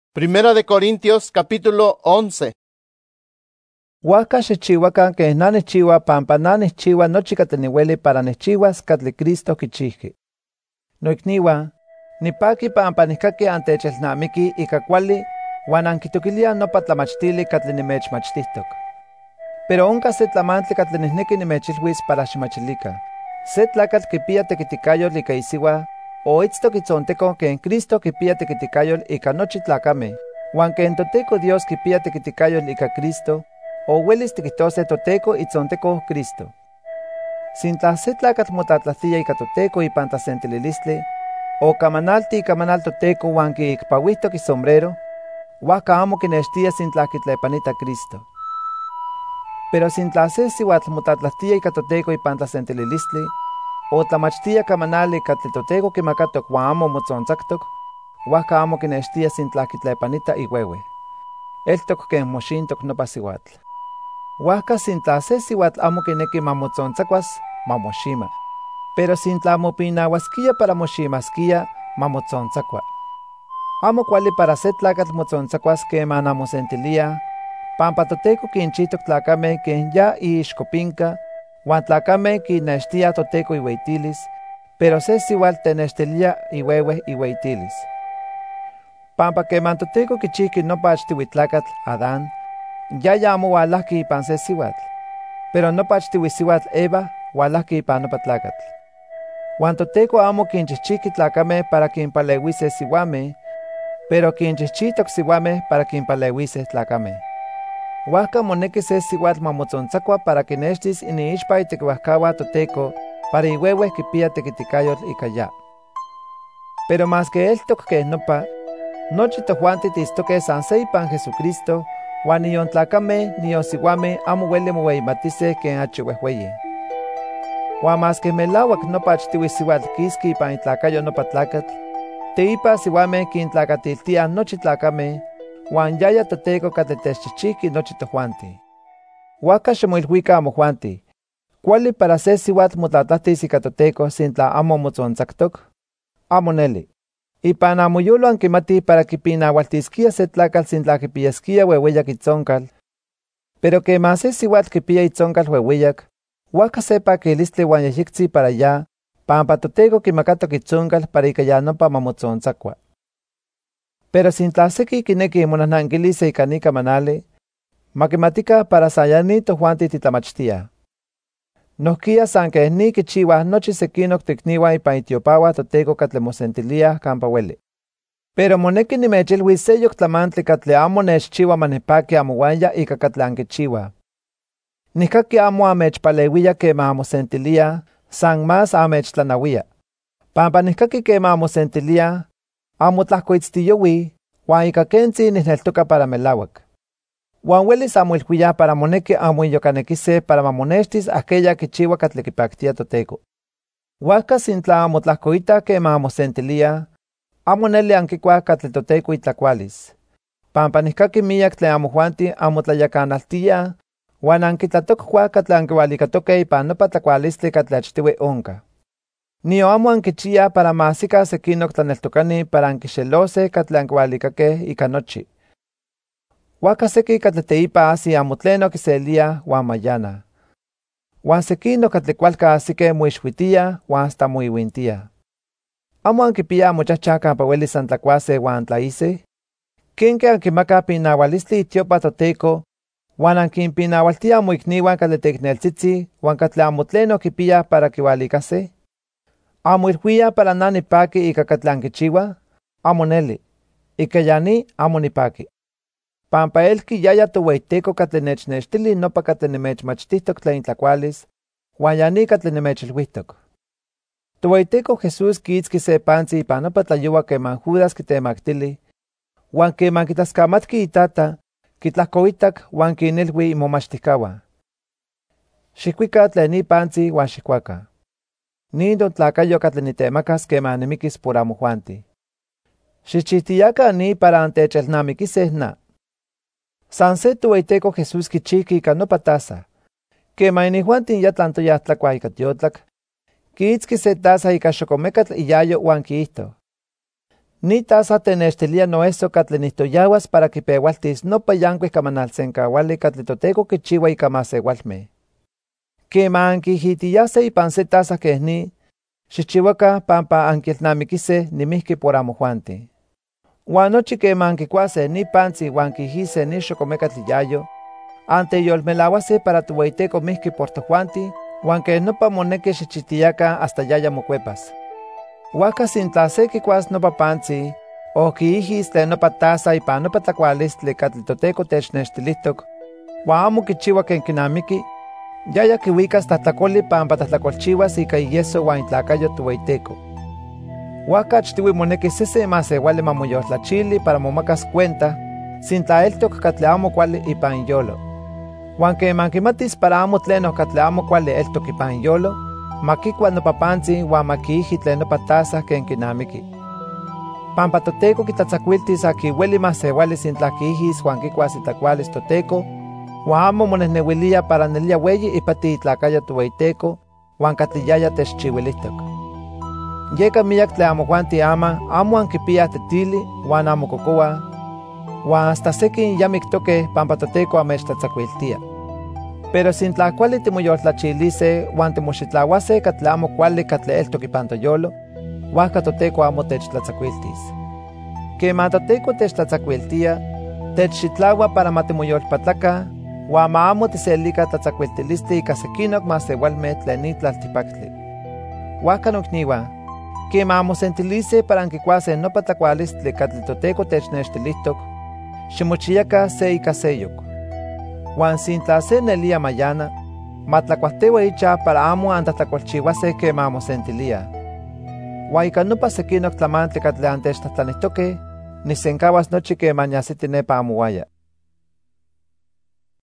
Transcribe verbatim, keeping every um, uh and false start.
Primera de Corintios, capítulo once. Huaca xechchihuacan que na nechchiua pampa na nechchiua nochi catli niueli para nechchiuas catli Cristo quichihqui. Noicniuan, nipaki pampa nihcaqui antechelnamiki ika kuali uan anquitoquiliah nopa tlamachtili catli nimechmachtihtoc. Pero onca se tlamantli catli nihneki nimechilhuis para ximachilica. Se tlacatl quipia tequiticayol ika isiua, o itztoc itzonteco ken Cristo quipia tequiticayol ika nochi tlacame, uan ken Toteco Dios quipia tequiticayol ika Cristo, o huelis tiquihtose Toteco itzonteco Cristo. Sintla se tlacatl motlatlahtia ika Toteco ipan tlasentililistli, o camanalti icamanal Toteco uan quiicpahuihtoc isombrero, huaca amo quinextia sintla quitlepanita Cristo. Pero sintla se siuatl motlatlahtia ika Toteco ipan tlasentililistli, o tlamachtia camanali catli Toteco quimacatoc uan amo motzontzaktoc, huaca amo quinextia sintla quitlepanita iueue. Eltoc ken moxintoc nopa siuatl. Huaca sintla se siuatl amo quineki mamotzontzacuas, mamoxima. Pero sintla mopinauasquia para moximasquia, mamotzontzakua. Amo cuali para se tlacatl motzontzacuas queman amosentilia, pampa Toteco quinchihtoc tlacame ken ya iixcopinca, uan tlacame quinextia Toteco iueitilis, pero se siuatl tenextilia iueue iueitilis. Pampa queman Toteco quichihqui nopa achtiui tlacatl, Adán, yaya amo ualahqui ipan se siuatl, pero nopa achtiui siuatl Eva ualahqui ipan nopa tlacatl. Uan Toteco amo quinchihchihqui tlacame para quinpaleuise siuame, pero quinchihchihtoc siuame para quinpaleuise tlacame. Huaca moneki se siuatl mamotzontzacua para quinextis iniixpa itequiuajcaua Toteco para iueue quipia tequiticayol ika ya. Pero mas que eltoc ken nopa, nochi tojuanti tiistoque san se ipan Jesucristo, uan nion tlacame nion siuame amo ueli moueyimatise ken achi uehueyi. Uan mas que melauac nopa achtiui siuatl quisqui ipan itlacayo nopa tlacatl, teipa siuame quintlacatiltia nochi tlacame, uan yaya Toteco catli techchihchihqui nochi tojuanti. Huaca ximoilhuica amojuanti, cuali para se siuatl motlatlahtis ika Toteco sintla amo motzontzaktoc? Amo neli. Ipan amoyolo anquimatih para quipinaualtisquia se tlacatl sintla quipiyasquia ueueyac itzoncal, pero queman se siuatl quipia itzoncal ueueyac, huaca se paquilistli uan yejyectzi para ya, pampa Toteco quimacatoc itzoncal para ika ya nopa mamotzontzacua. Pero sintla seki quineki monahnanquilis ika ni camanali, maquimatica para san ya ni tojuanti titlamachtia. Nohquia san que ni quichiuah nochi sequinoc ticniuah ipan itiopauah Toteco catli mosentiliah campa ueli. Pero moneki nimechilhuis seyoc tlamantli catli amo nechchiua manipaki amouaya ika catli anquichiuah. Nihcaqui amo amechpaleuia quema amosentiliah, san más amechtlanahuia. Pampa nihcaqui quema amosentiliah, amo tlahcoitztiyouih, uan ika quentzi nihneltoca para melauac. Uan uelis amoilhuiah para moneki amoinyocanequise para mamonextis aquella quichiua catli quipactia Toteco. Huaca sintla amo tlahcoitah quema amosentiliah, amo neli anquicuah catli Toteco itlacualis. Pampa nihcaqui miyac tlen amojuanti amo tlayacanaltiah, uan anquitlatocuah catli anquiualicatoque ipan nopa tlacualistli catli achtiui onca. Nio amo anquichiah para mahsica sequinoc tlaneltocani para anquixelose catli anquiualicaque ika nochi. Huaca seki catli teipa asi amo tleno quiseliah uan mayana. Uan sequinoc catli cualca asike moixuitiah uan hasta moiuintiah. Amo anquipiah mochahcha campa uelis antlacuase uan tlaise? Quenque anquimacah pinaualistli itiopa Toteco, uan anquinpinaualtiah moicniuan catli teicneltzitzi uan catli amo tleno quipiah para quiualicase? Amo ilhuiah para na nipaki ika catli anquichiuah? Amo neli. Ika ya ni amo nipaki. Pampa elqui yaya toueiteco catli nechnextili nopa catli nimechmachtihtoc tlen tlacualis, uan ya ni catli nimechilhuihtoc. Toueiteco Jesús quiitzqui se pantzi ipan nopa tlayoua queman Judas quitemactili, uan queman quitlascamatqui itata, quitlahcoitac uan quinilhui imomachtihcauan. Xihcuica tlen ni pantzi uan xihcuaca. Nin totlacayo catli nitemacas queman nimiquis por amojuanti. Xihchihtiyaca ni para antechelnamiquiseh na. San se toueiteco Jesús quichihqui ika nopa taza. Queman inijuantin ya tlantoyah tlacuah ika tiotlac, quiitzqui se taza ika xocomecatl iyayo uan quiihto: Ni taza tenextilia noeso katli nihtoyawas para kipewaltis nopa yankuik kamanalsenkawali katli Toteco kichiwa ika masewalmeh. Kema ankihitiyase ipan se taza keh ni, xikchiuakan pampa ankilnamiquise nimihki por amojuanti. Uan nochi kema ankikuase ni pantzi uan kihise ni xokomekatl yayo, anteyolmelauase para Tohueyiteco mihki por tojuanti, uan keh nopa moneki xichihtiyakan hasta yaya mokuepas. Huajka sintla se kikuas nopa pantzi, o kiihis tlen nopa taza ipan nopa tlakualistli katli Toteco technextilihtok, uan amo kichiua ken kinamiki, yaya kiuikas tlahtlakoli pampa tlahtlakolchiuas ika iyeso uan itlakayo Tohueyiteco. Huajka achtiui moneki sese masewali mamoyoltlachili para momakas cuenta, sintla eltok katli amo kuali ipan iyolo. Uan keman kimatis para amo tleno katli amo kuali eltok ipan iyolo, makikua nopa pantzi uan makiihi tlen nopa taza ken kinamiki. Pampa Toteco kitlatzakuiltis aki ueli masewali sintla kiihis uan kikuas itlakualis Toteco, uan amo monehneuilia para nelia ueyi ipati itlakayo Tohueyiteco, uan katli yaya techchiuilihtok. Yeka miyak tlen amojuanti ama amo ankipiyah tetili uan amo kokoa, uan hasta sekin ya miktokeh pampa Toteco amechtlatzakuiltia. Pero sintla kuali timoyoltlachilise uan timoxitlauase katli amo kuali katli eltok ipan toyolo, huajka Toteco amo techtlatzakuiltis. Keman Toteco techtlatzakuiltia, techxitlaua para matimoyolpatlakan, uan ma amo tiselika tlatzakuiltilistli ika sekinok masewalmeh tlen ni tlaltipaktli. Huajka nokniuan, keman amosentilise para ankikuase nopa tlakualistli katli Toteco technextilihtok, ximochiaka se ika seyok. Uan sintla se nelia mayana, matlakuahteua icha para amo antlahtlakolchiuase keman amosentilia. Uan ika nopa sekinok tlamantli katli antechtlahtlanihtoke, nisenkawas nochi keman yasiti nepa amouaya.